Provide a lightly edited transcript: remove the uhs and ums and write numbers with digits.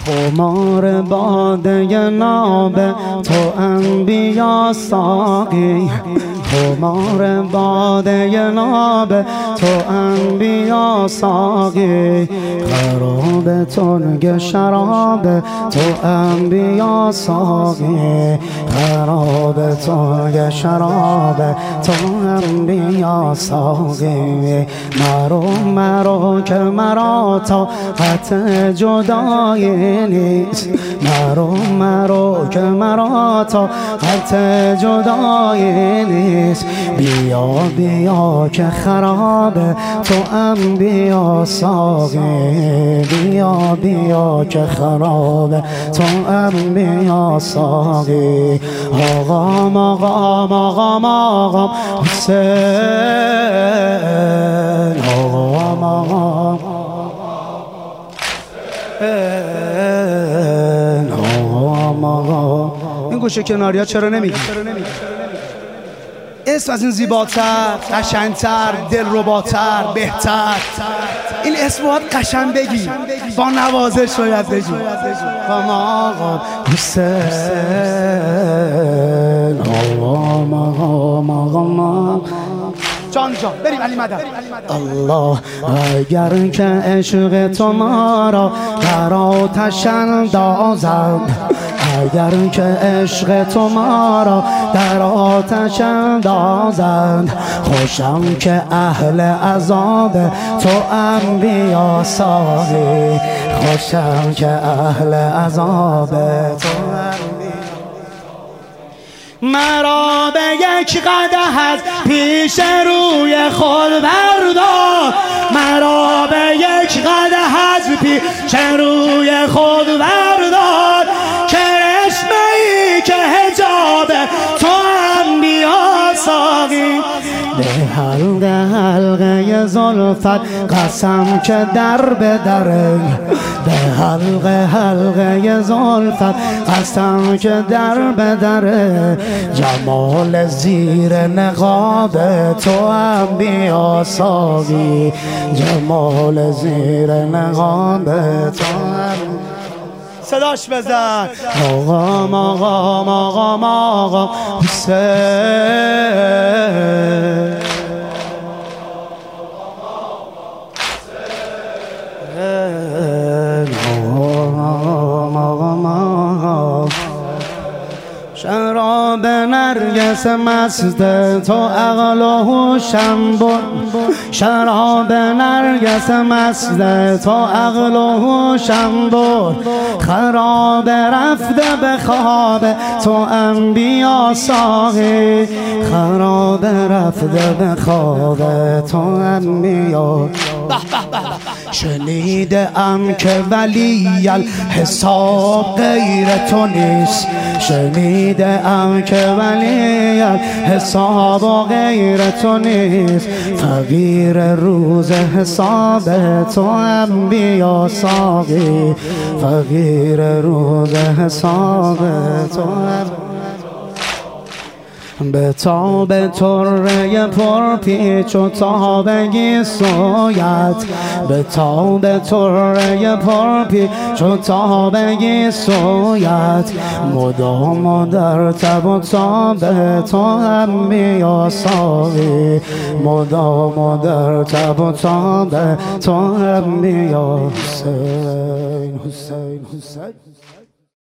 خمار باده ناب تو انبیا ساقی، خمار باده ناب تو انبیا ساقی، خراب تنگ شراب تو انبیا ساقی، خراب تنگ شراب تو انبیا ساقی. مرو که مرا طاقت جدایی نیست، مرو که مرا طاقت جدایی نیست. بیا که خراب تو انبیا ساقی، بیا که خراب تو انبیا ساقی. آقام حسین، آقام این گوشه کناریا چرا نمیگی؟ اسم از این زیباتر، قشنگتر، دلرباتر، بهتر. این اسم باید قشنگ بگی، با نوازش باید بگی. آقا حسین، آقا جان بریم علی مدد. الله اگر که عشق تو ما را در آتش اندازد، اگر که عشق تو ما را در آتش اندازد، خوشم که اهل عذاب تو انبیا ساقی، خوشم که اهل عذاب تو انبیا. مرا به یک قدح از پیش روی خود بردار، مرا به یک قدح از پیش روی خود بردار، کرشمه‌ای که حجاب تو انبیا ساقی. به حلقه زلفت قسم که در به دره، به حلقه زلفت قسم که در به دره، جمال زیر نقاب تو انبیا ساقی، جمال زیر نقاب تو صداش بزن. آقا حسین، شراب نرگس مست تو عقل و هوشم برد، شراب نرگس مست تو عقل و هوشم برد، خراب رفته به خواب تو انبیا ساقی، خراب رفته به خواب تو انبیا. شنیدم که ولی الحساب غیر تو نیست، شنیدم که ولی الحساب غیر تو نیست، فقیر روز حساب تو انبیا ساقی، فقیر روز حساب تو به تاب طره پر پیچ و تابگی سویت، به تاب طره پر پیچ و تابگی سویت، مدام در تب و تاب تو انبیا ساقی، مدام در تب و تاب تو انبیا. حسین حسین حسین.